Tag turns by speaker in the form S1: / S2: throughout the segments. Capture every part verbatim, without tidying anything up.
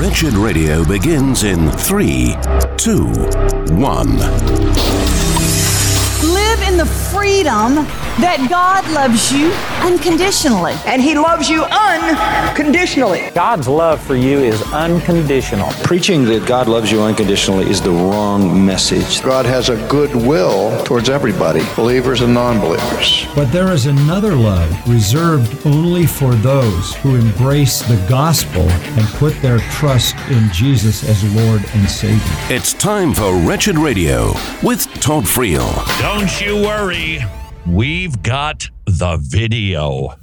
S1: Wretched Radio begins in three, two, one.
S2: Live in the freedom that God loves you unconditionally.
S3: And He loves you unconditionally.
S4: God's love for you is unconditional.
S5: Preaching that God loves you unconditionally is the wrong message.
S6: God has a good will towards everybody, believers and non-believers.
S7: But there is another love reserved only for those who embrace the gospel and put their trust in Jesus as Lord and Savior.
S1: It's time for Wretched Radio with Todd Friel.
S8: Don't you worry. We've got the video.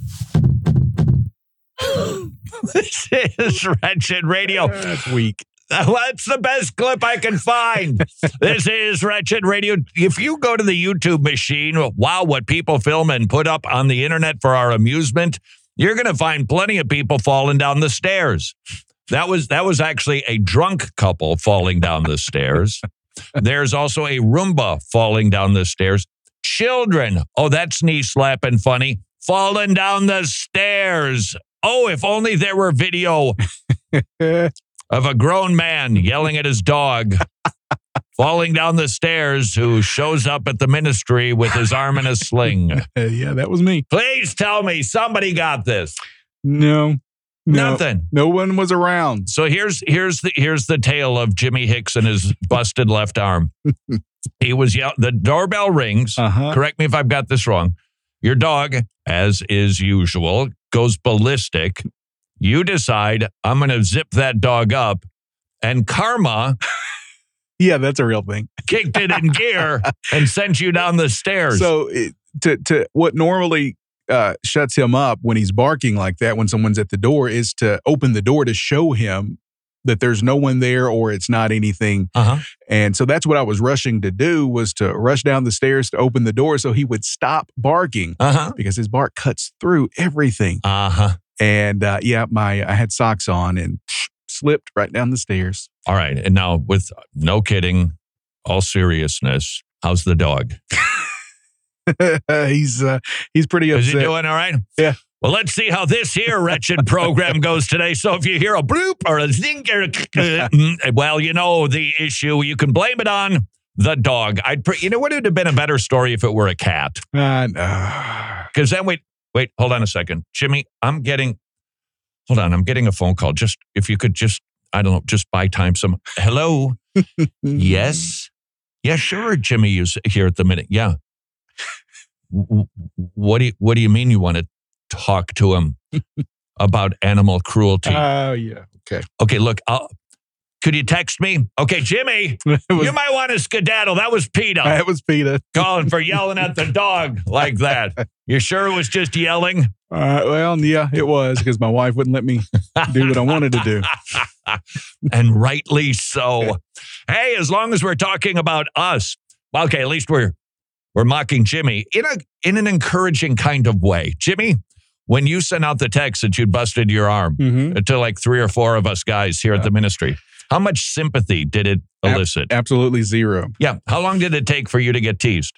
S8: This is Wretched Radio.
S9: That's weak.
S8: That's the best clip I can find. This is Wretched Radio. If you go to the YouTube machine, wow, what people film and put up on the internet for our amusement, you're going to find plenty of people falling down the stairs. That was that was actually a drunk couple falling down the stairs. There's also a Roomba falling down the stairs. Children, oh, that's knee-slapping funny, falling down the stairs. Oh, if only there were video of a grown man yelling at his dog, falling down the stairs, who shows up at the ministry with his arm in a sling.
S9: Yeah, that was me.
S8: Please tell me somebody got this.
S9: No. No,
S8: Nothing.
S9: No one was around.
S8: So here's here's the here's the tale of Jimmy Hicks and his busted left arm. He was yell- the doorbell rings.
S9: Uh-huh.
S8: Correct me if I've got this wrong. Your dog, as is usual, goes ballistic. You decide, I'm going to zip that dog up, and karma
S9: Yeah, that's a real thing.
S8: kicked it in gear and sent you down the stairs.
S9: So it, to to what normally uh, shuts him up when he's barking like that when someone's at the door is to open the door to show him that there's no one there or it's not anything.
S8: Uh-huh.
S9: And so that's what I was rushing to do, was to rush down the stairs to open the door so he would stop barking,
S8: Uh-huh.
S9: because his bark cuts through everything.
S8: Uh-huh.
S9: And uh, yeah, my I had socks on and psh, slipped right down the stairs.
S8: All right. And now, with no kidding, all seriousness, how's the dog?
S9: he's uh, he's pretty
S8: Is
S9: upset.
S8: he doing all right?
S9: Yeah.
S8: Well, let's see how this here wretched program goes today. So if you hear a bloop or a zing, or a well, you know the issue. You can blame it on the dog. I'd, pre- you know, what would have been a better story if it were a cat?
S9: Uh, no.
S8: Because then wait, wait, hold on a second, Jimmy. I'm getting, hold on, I'm getting a phone call. Just if you could just, I don't know, just buy time some. Hello, yes, yeah, sure. Jimmy is here at the minute. Yeah. W- What do you, what do you mean you want to talk to him about animal cruelty?
S9: Oh, yeah. Okay.
S8: Okay, look, I'll, could you text me? Okay, Jimmy,
S9: It was-
S8: you might want to skedaddle. That was PETA
S9: That was PETA.
S8: calling for yelling at the dog like that. You sure it was just yelling?
S9: Uh, well, yeah, it was, because my wife wouldn't let me do what I wanted to do.
S8: And rightly so. Hey, as long as we're talking about us, well, okay, at least we're we're mocking Jimmy in a in an encouraging kind of way. Jimmy, when you sent out the text that you'd busted your arm
S9: Mhm.
S8: to like three or four of us guys here at the ministry, how much sympathy did it elicit?
S9: Ab- absolutely zero.
S8: Yeah. How long did it take for you to get teased?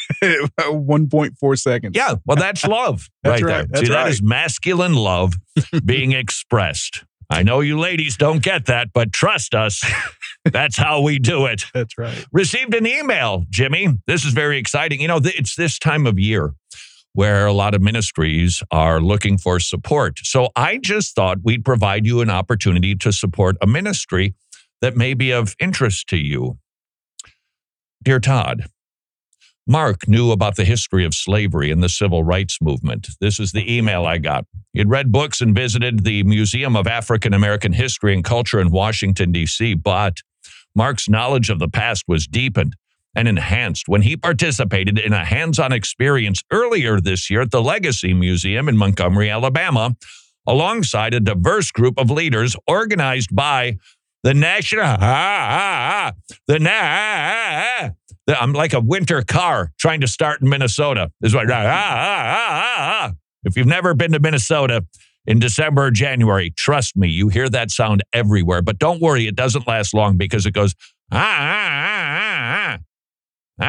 S9: one point four seconds.
S8: Yeah. Well, that's love
S9: That's
S8: right,
S9: right.
S8: there.
S9: That's
S8: See, that
S9: right.
S8: is masculine love being expressed. I know you ladies don't get that, but trust us, that's how we do it.
S9: That's right.
S8: Received an email, Jimmy. This is very exciting. You know, th- it's this time of year where a lot of ministries are looking for support. So I just thought we'd provide you an opportunity to support a ministry that may be of interest to you. Dear Todd, Mark knew about the history of slavery and the civil rights movement. This is the email I got. He'd read books and visited the Museum of African American History and Culture in Washington, D C, but Mark's knowledge of the past was deepened and enhanced when he participated in a hands-on experience earlier this year at the Legacy Museum in Montgomery, Alabama, alongside a diverse group of leaders organized by the National, ah, ah, ah, the na, ah, ah, the, I'm like a winter car trying to start in Minnesota. This is like, ah, ah, ah, ah, ah. If you've never been to Minnesota in December or January, trust me, you hear that sound everywhere. But don't worry, it doesn't last long because it goes, ah, ah, ah, ah, ah,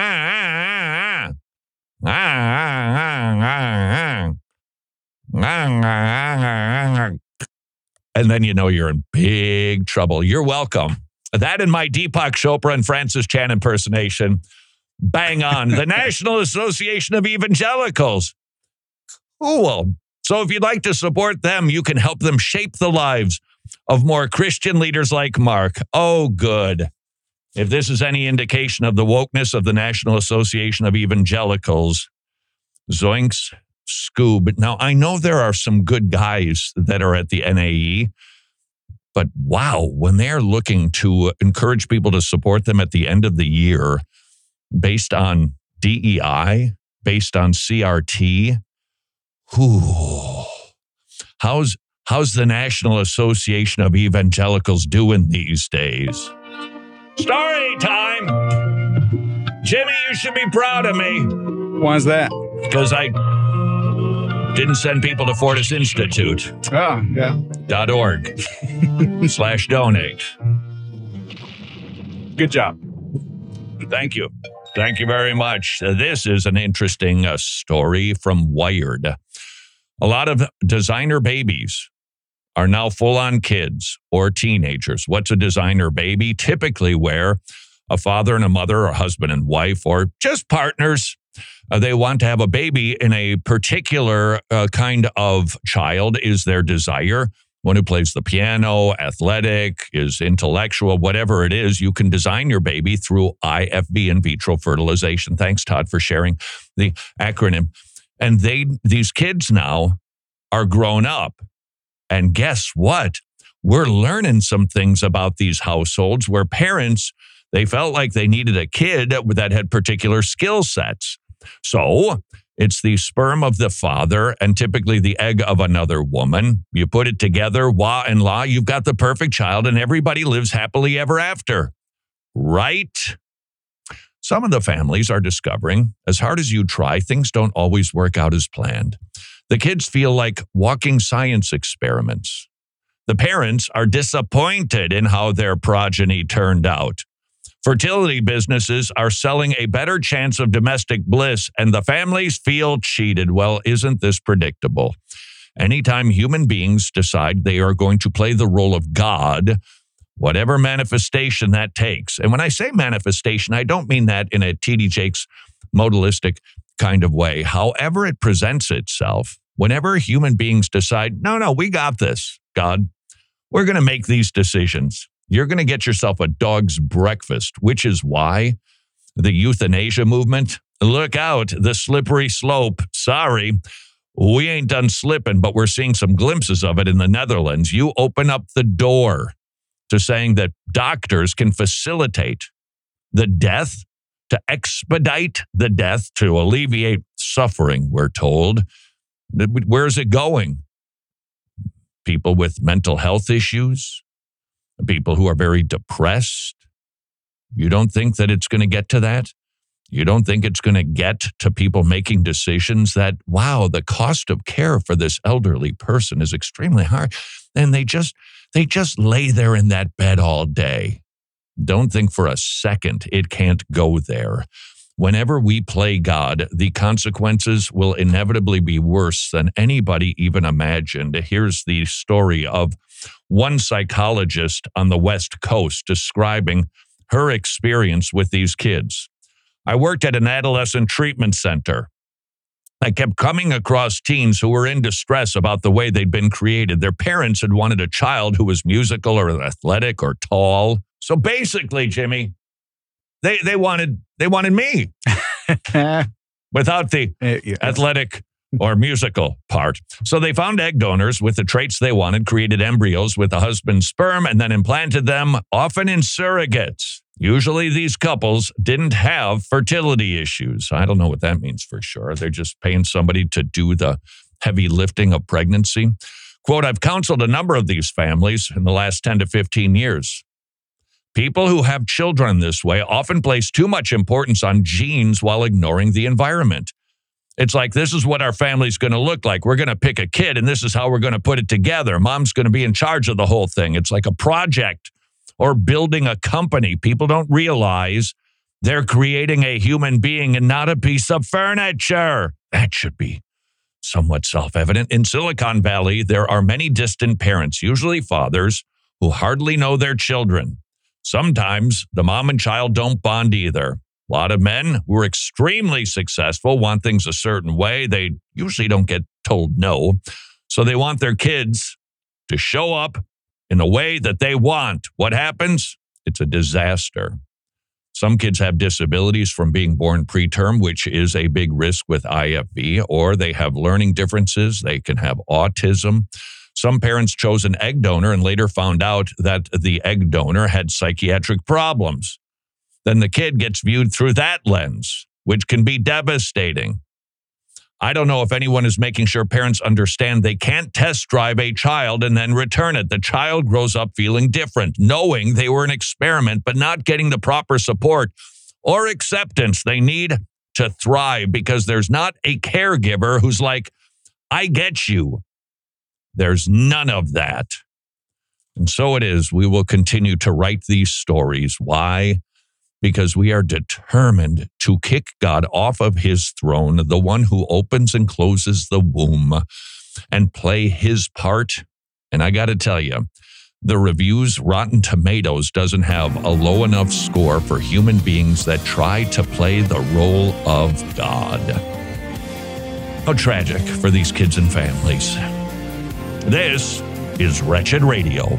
S8: ah, ah, ah, ah, ah, ah, ah, ah, ah, ah, ah. and then you know you're in big trouble. You're welcome. That and my Deepak Chopra and Francis Chan impersonation. Bang on. The National Association of Evangelicals. Cool. So if you'd like to support them, you can help them shape the lives of more Christian leaders like Mark. Oh, good. If this is any indication of the wokeness of the National Association of Evangelicals, zoinks, Scoob. Now, I know there are some good guys that are at the N A E, but wow, when they're looking to encourage people to support them at the end of the year based on D E I, based on C R T, whew, how's, how's the National Association of Evangelicals doing these days? Story time! Jimmy, you should be proud of me.
S9: Why is that?
S8: Because I didn't send people to Fortis Institute.
S9: Oh, yeah.
S8: Dot org slash donate.
S9: Good job.
S8: Thank you. Thank you very much. Uh, this is an interesting uh, story from Wired. A lot of designer babies are now full-on kids or teenagers. What's a designer baby? Typically where a father and a mother or husband and wife or just partners, uh, they want to have a baby in a particular uh, kind of child is their desire. One who plays the piano, athletic, is intellectual, whatever it is, you can design your baby through I F V, in vitro fertilization. Thanks, Todd, for sharing the acronym. And they, these kids now are grown up. And guess what? We're learning some things about these households where parents, they felt like they needed a kid that had particular skill sets. So it's the sperm of the father and typically the egg of another woman. You put it together, wah and la, you've got the perfect child and everybody lives happily ever after. Right? Some of the families are discovering, as hard as you try, things don't always work out as planned. The kids feel like walking science experiments. The parents are disappointed in how their progeny turned out. Fertility businesses are selling a better chance of domestic bliss, and the families feel cheated. Well, isn't this predictable? Anytime human beings decide they are going to play the role of God, whatever manifestation that takes. And when I say manifestation, I don't mean that in a T D Jakes modalistic kind of way. However it presents itself, whenever human beings decide, no, no, we got this, God, we're going to make these decisions. You're going to get yourself a dog's breakfast, which is why the euthanasia movement, look out, the slippery slope. Sorry, we ain't done slipping, but we're seeing some glimpses of it in the Netherlands. You open up the door to saying that doctors can facilitate the death, to expedite the death, to alleviate suffering, we're told. Where's it going? People with mental health issues, people who are very depressed. You don't think that it's going to get to that? You don't think it's going to get to people making decisions that, wow, the cost of care for this elderly person is extremely high. And they just, they just lay there in that bed all day. Don't think for a second it can't go there. Whenever we play God, the consequences will inevitably be worse than anybody even imagined. Here's the story of one psychologist on the West Coast describing her experience with these kids. I worked at an adolescent treatment center. I kept coming across teens who were in distress about the way they'd been created. Their parents had wanted a child who was musical or athletic or tall. So basically, Jimmy, they they wanted they wanted me without the uh, yeah. athletic or musical part. So they found egg donors with the traits they wanted, created embryos with the husband's sperm, and then implanted them, often in surrogates. Usually these couples didn't have fertility issues. I don't know what that means for sure. They're just paying somebody to do the heavy lifting of pregnancy. Quote, I've counseled a number of these families in the last ten to fifteen years. People who have children this way often place too much importance on genes while ignoring the environment. It's like, this is what our family's going to look like. We're going to pick a kid, and this is how we're going to put it together. Mom's going to be in charge of the whole thing. It's like a project or building a company. People don't realize they're creating a human being and not a piece of furniture. That should be somewhat self-evident. In Silicon Valley, there are many distant parents, usually fathers, who hardly know their children. Sometimes the mom and child don't bond either. A lot of men who are extremely successful want things a certain way. They usually don't get told no. So they want their kids to show up in a way that they want. What happens? It's a disaster. Some kids have disabilities from being born preterm, which is a big risk with I F V, or they have learning differences. They can have autism. Some parents chose an egg donor and later found out that the egg donor had psychiatric problems. Then the kid gets viewed through that lens, which can be devastating. I don't know if anyone is making sure parents understand they can't test drive a child and then return it. The child grows up feeling different, knowing they were an experiment, but not getting the proper support or acceptance they need to thrive, because there's not a caregiver who's like, I get you. There's none of that. And so it is. We will continue to write these stories. Why? Because we are determined to kick God off of his throne, the one who opens and closes the womb, and play his part. And I got to tell you, the reviews, Rotten Tomatoes doesn't have a low enough score for human beings that try to play the role of God. How tragic for these kids and families. This is Wretched Radio.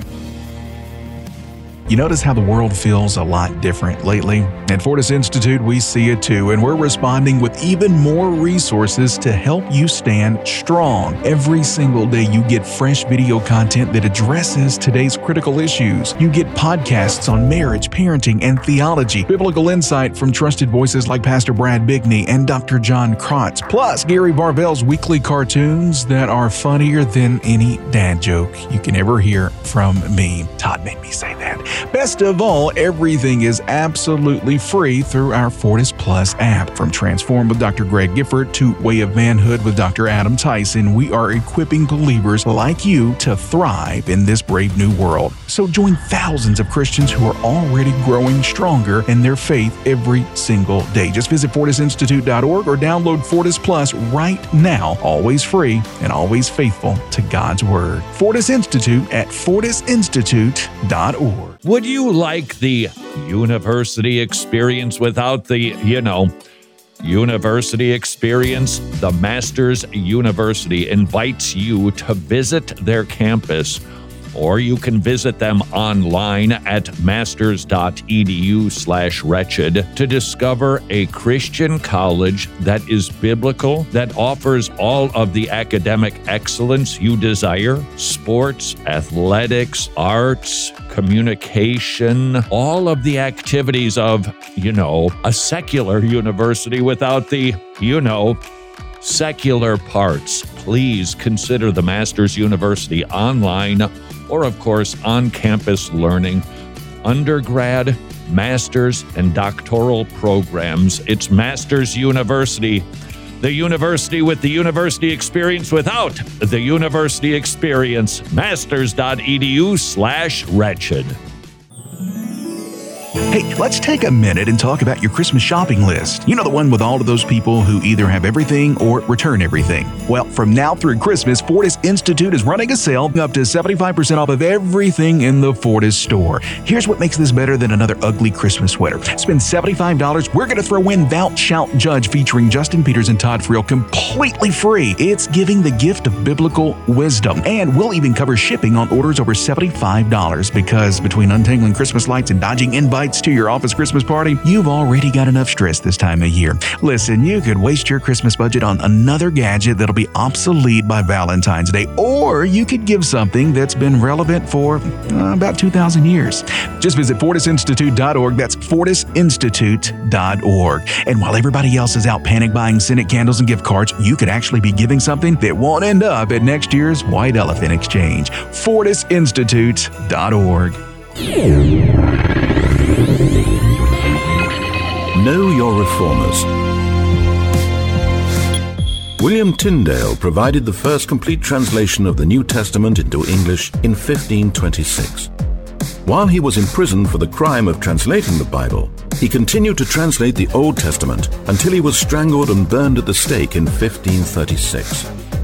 S9: You notice how the world feels a lot different lately? At Fortis Institute, we see it too, and we're responding with even more resources to help you stand strong. Every single day, you get fresh video content that addresses today's critical issues. You get podcasts on marriage, parenting, and theology, biblical insight from trusted voices like Pastor Brad Bigney and Doctor John Krotz, plus Gary Varvel's weekly cartoons that are funnier than any dad joke you can ever hear from me. Todd made me say that. Best of all, everything is absolutely free through our Fortis Plus app. From Transform with Doctor Greg Gifford to Way of Manhood with Doctor Adam Tyson, we are equipping believers like you to thrive in this brave new world. So join thousands of Christians who are already growing stronger in their faith every single day. Just visit Fortis Institute dot org or download Fortis Plus right now. Always free and always faithful to God's Word. Fortis Institute at Fortis Institute dot org.
S8: Would you like the university experience without the, you know, university experience? The Masters University invites you to visit their campus, or you can visit them online at masters.edu slash wretched to discover a Christian college that is biblical, that offers all of the academic excellence you desire: sports, athletics, arts, communication, all of the activities of, you know, a secular university without the, you know, secular parts. Please consider the Masters University online, or, of course, on-campus learning, undergrad, master's, and doctoral programs. It's Masters University, the university with the university experience without the university experience. Masters.edu slash wretched.
S9: Hey, let's take a minute and talk about your Christmas shopping list. You know, the one with all of those people who either have everything or return everything. Well, from now through Christmas, Fortis Institute is running a sale up to seventy-five percent off of everything in the Fortis store. Here's what makes this better than another ugly Christmas sweater. Spend seventy-five dollars, we're going to throw in Thou Shalt Judge featuring Justin Peters and Todd Friel completely free. It's giving the gift of biblical wisdom. And we'll even cover shipping on orders over seventy-five dollars, because between untangling Christmas lights and dodging invites to your office Christmas party, you've already got enough stress this time of year. Listen, you could waste your Christmas budget on another gadget that'll be obsolete by Valentine's Day, or you could give something that's been relevant for uh, about two thousand years. Just visit Fortis Institute dot org. That's Fortis Institute dot org. And while everybody else is out panic buying scented candles and gift cards, you could actually be giving something that won't end up at next year's White Elephant Exchange. Fortis Institute dot org.
S1: Know your reformers. William Tyndale provided the first complete translation of the New Testament into English in fifteen twenty-six. While he was imprisoned for the crime of translating the Bible, he continued to translate the Old Testament until he was strangled and burned at the stake in fifteen thirty-six.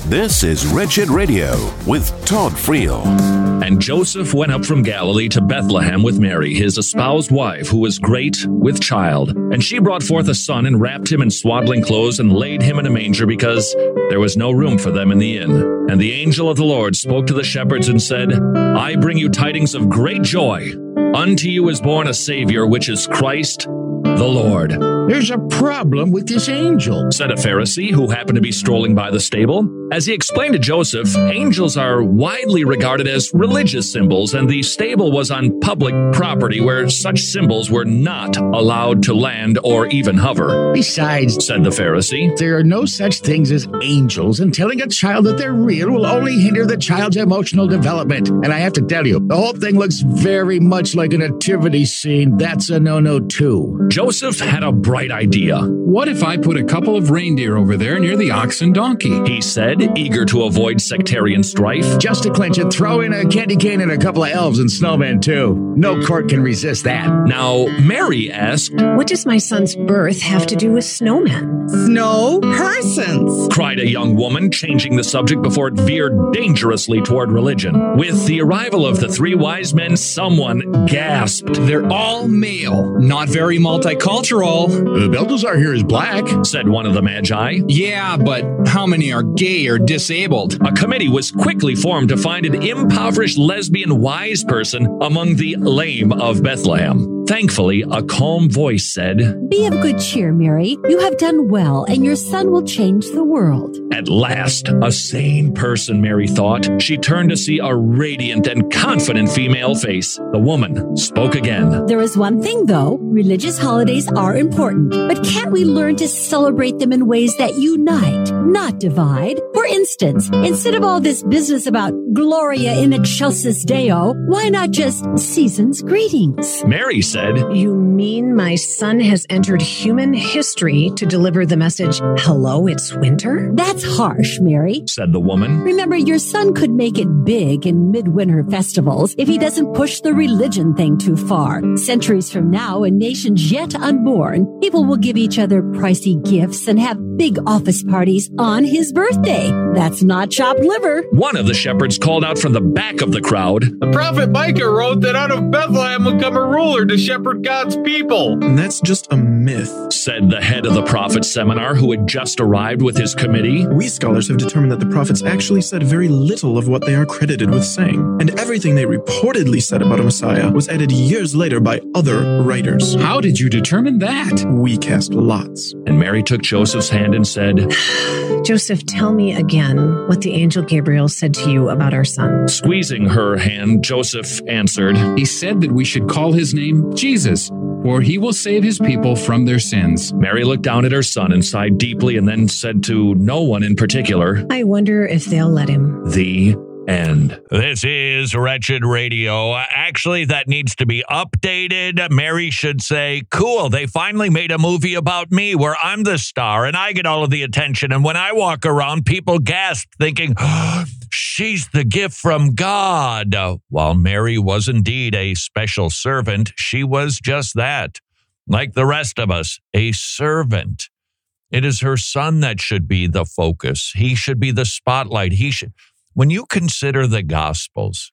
S1: This is Wretched Radio with Todd Friel.
S10: And Joseph went up from Galilee to Bethlehem with Mary, his espoused wife, who was great with child. And she brought forth a son and wrapped him in swaddling clothes and laid him in a manger because there was no room for them in the inn. And the angel of the Lord spoke to the shepherds and said, I bring you tidings of great joy. Unto you is born a Savior, which is Christ the Lord.
S11: There's a problem with this angel,
S10: said a Pharisee who happened to be strolling by the stable. As he explained to Joseph, angels are widely regarded as religious symbols, and the stable was on public property where such symbols were not allowed to land or even hover.
S11: Besides,
S10: said the Pharisee,
S11: there are no such things as angels, and telling a child that they're real will only hinder the child's emotional development. And I have to tell you, the whole thing looks very much like a nativity scene. That's a no-no too.
S10: Joseph had a bright idea.
S12: What if I put a couple of reindeer over there near the ox and donkey?
S10: He said, eager to avoid sectarian strife.
S11: Just to clinch it, throw in a candy cane and a couple of elves and snowmen too. No court can resist that.
S10: Now, Mary asked,
S13: what does my son's birth have to do with snowmen?
S14: Snow persons,
S10: cried a young woman, changing the subject before it veered dangerously toward religion. With the arrival of the three wise men, someone gasped.
S12: They're all male, not very multicultural.
S11: Uh, Balthazar here is black,
S10: said one of the magi.
S12: Yeah, but how many are gay or disabled?
S10: A committee was quickly formed to find an impoverished lesbian wise person among the lame of Bethlehem. Thankfully, a calm voice said,
S15: Be of good cheer, Mary. You have done well, and your son will change the world.
S10: At last, a sane person, Mary thought. She turned to see a radiant and confident female face. The woman spoke again.
S15: There is one thing, though. Religious holidays are important, but can't we learn to celebrate them in ways that unite, not divide? For instance, instead of all this business about Gloria in excelsis Deo, why not just season's greetings?
S10: Mary said,
S13: You mean my son has entered human history to deliver the message, hello, it's winter?
S15: That's harsh, Mary,
S10: said the woman.
S15: Remember, your son could make it big in midwinter festivals if he doesn't push the religion thing too far. Centuries from now, in nations yet unborn, people will give each other pricey gifts and have big office parties on his birthday. That's not chopped liver.
S10: One of the shepherds called out from the back of the crowd,
S16: The prophet Micah wrote that out of Bethlehem would come a ruler to shepherd God's people.
S17: And that's just a myth,
S10: said the head of the prophet's seminar who had just arrived with his committee.
S17: We scholars have determined that the prophets actually said very little of what they are credited with saying, and everything they reportedly said about a Messiah was added years later by other writers.
S12: How did you determine that?
S17: We cast lots.
S10: And Mary took Joseph's hand and said,
S13: Joseph, tell me again what the angel Gabriel said to you about our son.
S10: Squeezing her hand, Joseph answered,
S12: He said that we should call his name Jesus, for he will save his people from their sins.
S10: Mary looked down at her son and sighed deeply and then said to no one in particular,
S13: I wonder if they'll let him.
S10: The end.
S8: This is Wretched Radio. Actually, that needs to be updated. Mary should say, cool, they finally made a movie about me where I'm the star and I get all of the attention. And when I walk around, people gasp thinking, oh, she's the gift from God. While Mary was indeed a special servant, she was just that. Like the rest of us, a servant. It is her son that should be the focus. He should be the spotlight. He should... When you consider the Gospels,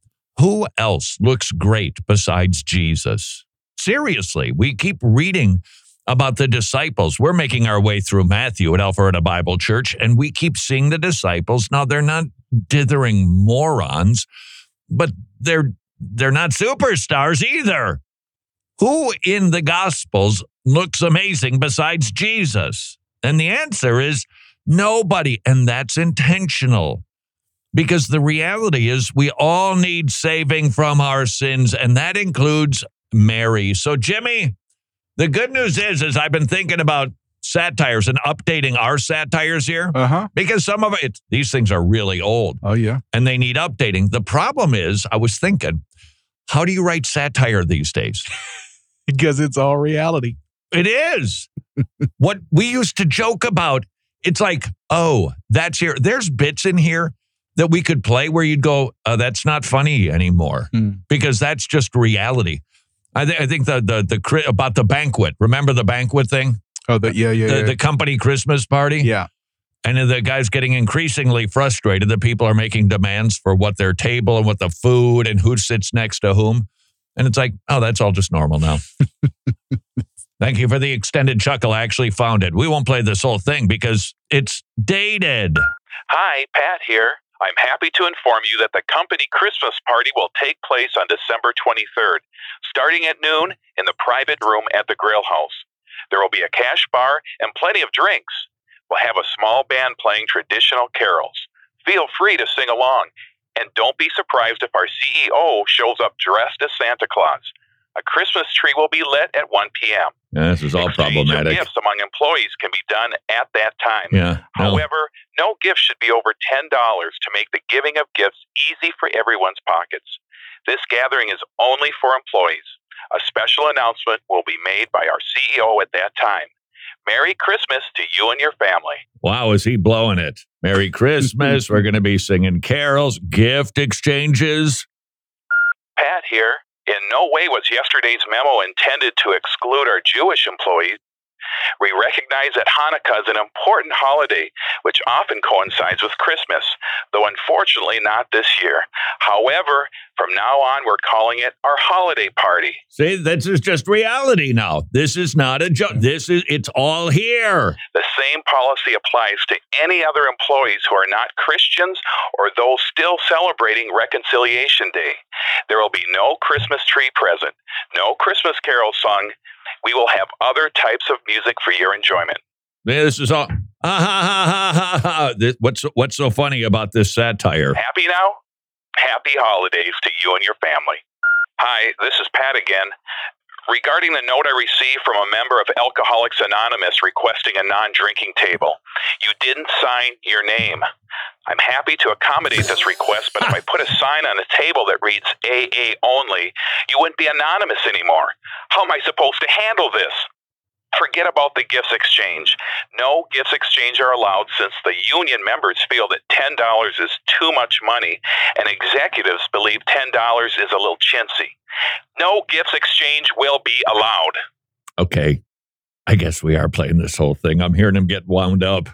S8: who else looks great besides Jesus? Seriously, we keep reading about the disciples. We're making our way through Matthew at Alpharetta Bible Church, and we keep seeing the disciples. Now, they're not dithering morons, but they're they're not superstars either. Who in the Gospels looks amazing besides Jesus? And the answer is nobody, and that's intentional. Because the reality is we all need saving from our sins, and that includes Mary. So, Jimmy, the good news is, is I've been thinking about satires and updating our satires here.
S9: Uh-huh.
S8: Because some of it, these things are really old.
S9: Oh, yeah.
S8: And they need updating. The problem is, I was thinking, how do you write satire these days?
S9: Because it's all reality.
S8: It is. What we used to joke about, it's like, oh, that's here. There's bits in here that we could play where you'd go, uh, that's not funny anymore, mm. because that's just reality. I, th- I think the the the about the banquet. Remember the banquet thing?
S9: Oh, the, yeah, yeah,
S8: the,
S9: yeah.
S8: The company Christmas party.
S9: Yeah.
S8: And the guy's getting increasingly frustrated that people are making demands for what their table and what the food and who sits next to whom. And it's like, oh, that's all just normal now. Thank you for the extended chuckle. I actually found it. We won't play this whole thing because it's dated.
S18: Hi, Pat here. I'm happy to inform you that the company Christmas party will take place on December twenty-third, starting at noon in the private room at the Grill House. There will be a cash bar and plenty of drinks. We'll have a small band playing traditional carols. Feel free to sing along. And don't be surprised if our C E O shows up dressed as Santa Claus. A Christmas tree will be lit at one p.m.
S8: Yeah, this is all
S18: Exchange
S8: problematic.
S18: of gifts among employees can be done at that time.
S8: Yeah. No.
S18: However, no gift should be over ten dollars to make the giving of gifts easy for everyone's pockets. This gathering is only for employees. A special announcement will be made by our C E O at that time. Merry Christmas to you and your family.
S8: Wow, is he blowing it? Merry Christmas. We're going to be singing carols, gift exchanges.
S18: Pat here. In no way was yesterday's memo intended to exclude our Jewish employees. We recognize that Hanukkah is an important holiday, which often coincides with Christmas, though unfortunately not this year. However, from now on, we're calling it our holiday party.
S8: See, this is just reality now. This is not a joke. This is, it's all here.
S18: The same policy applies to any other employees who are not Christians or those still celebrating Reconciliation Day. There will be no Christmas tree present, no Christmas carol sung. We will have other types of music for your enjoyment.
S8: This is all. Ha ha ha ha ha ha. This, what's what's so funny about this satire?
S18: Happy now? Happy holidays to you and your family. Hi, this is Pat again. Regarding the note I received from a member of Alcoholics Anonymous requesting a non-drinking table, you didn't sign your name. I'm happy to accommodate this request, but if I put a sign on the table that reads A A only, you wouldn't be anonymous anymore. How am I supposed to handle this? Forget about the gifts exchange. No gifts exchange are allowed since the union members feel that ten dollars is too much money and executives believe ten dollars is a little chintzy. No gifts exchange will be allowed.
S8: Okay. I guess we are playing this whole thing. I'm hearing him get wound up.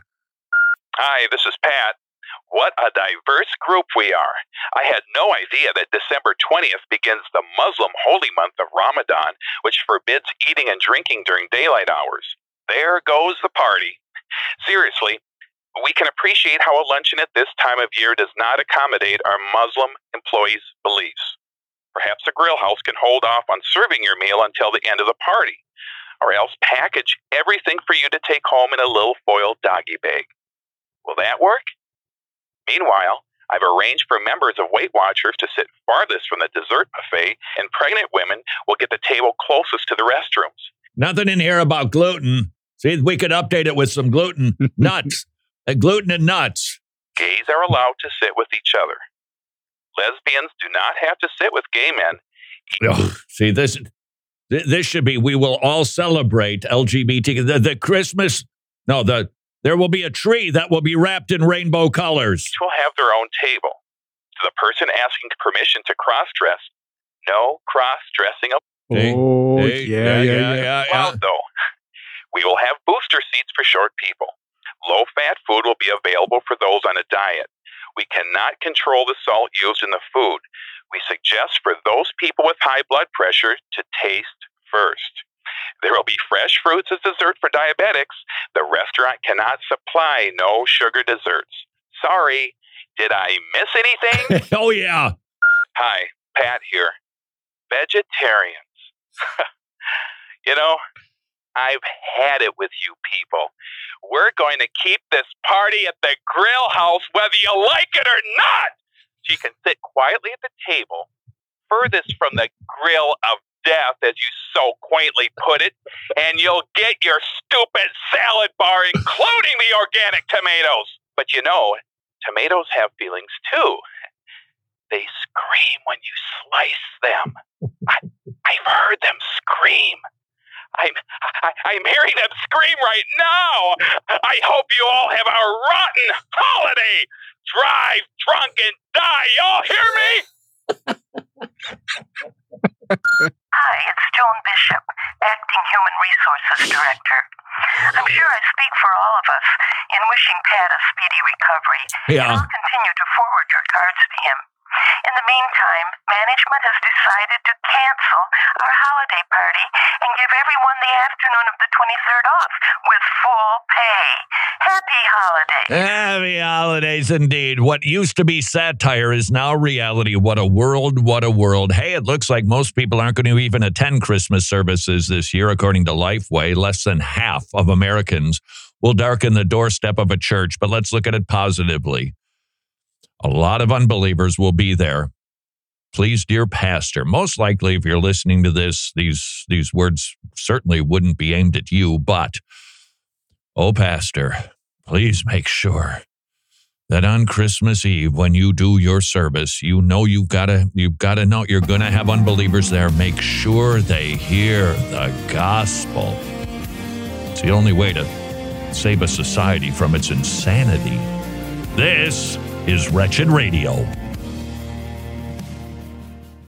S18: Hi, this is Pat. What a diverse group we are. I had no idea that December twentieth begins the Muslim holy month of Ramadan, which forbids eating and drinking during daylight hours. There goes the party. Seriously, we can appreciate how a luncheon at this time of year does not accommodate our Muslim employees' beliefs. Perhaps the Grill House can hold off on serving your meal until the end of the party, or else package everything for you to take home in a little foil doggy bag. Will that work? Meanwhile, I've arranged for members of Weight Watchers to sit farthest from the dessert buffet, and pregnant women will get the table closest to the restrooms.
S8: Nothing in here about gluten. See, we could update it with some gluten. Nuts. Uh, gluten and nuts.
S18: Gays are allowed to sit with each other. Lesbians do not have to sit with gay men.
S8: Oh, see, this this should be, we will all celebrate L G B T. The, the Christmas, no, the there will be a tree that will be wrapped in rainbow colors.
S18: Each will have their own table. To the person asking permission to cross-dress, no cross-dressing.
S8: Hey,
S9: oh,
S8: hey,
S9: yeah, yeah, yeah. yeah,
S8: yeah,
S18: well,
S8: yeah.
S18: though, we will have booster seats for short people. Low-fat food will be available for those on a diet. We cannot control the salt used in the food. We suggest for those people with high blood pressure to taste first. There will be fresh fruits as dessert for diabetics. The restaurant cannot supply no sugar desserts. Sorry, did I miss anything?
S8: Oh, yeah.
S18: Hi, Pat here. Vegetarians. You know, I've had it with you people. We're going to keep this party at the Grill House whether you like it or not. So you can sit quietly at the table, furthest from the grill of death, as you so quaintly put it, and you'll get your stupid salad bar, including the organic tomatoes. But you know, tomatoes have feelings too. They scream when you slice them. I, I've heard them scream. I'm, I, I'm hearing them scream right now. I hope you all have a rotten holiday. Drive drunk and die. Y'all hear me?
S19: Hi, it's Joan Bishop, Acting Human Resources Director. I'm sure I speak for all of us in wishing Pat a speedy recovery.
S8: Yeah.
S19: And I'll continue to forward your cards to him. In the meantime, management has decided to cancel our holiday party and give everyone the afternoon of the twenty-third off with full pay. Happy holidays.
S8: Happy holidays indeed. What used to be satire is now reality. What a world, what a world. Hey, it looks like most people aren't going to even attend Christmas services this year, according to Lifeway. Less than half of Americans will darken the doorstep of a church, but let's look at it positively. A lot of unbelievers will be there. Please, dear pastor, most likely if you're listening to this, these, these words certainly wouldn't be aimed at you, but, oh, pastor, please make sure that on Christmas Eve, when you do your service, you know you've got to, you've got to know you're going to have unbelievers there. Make sure they hear the gospel. It's the only way to save a society from its insanity. This is Wretched Radio.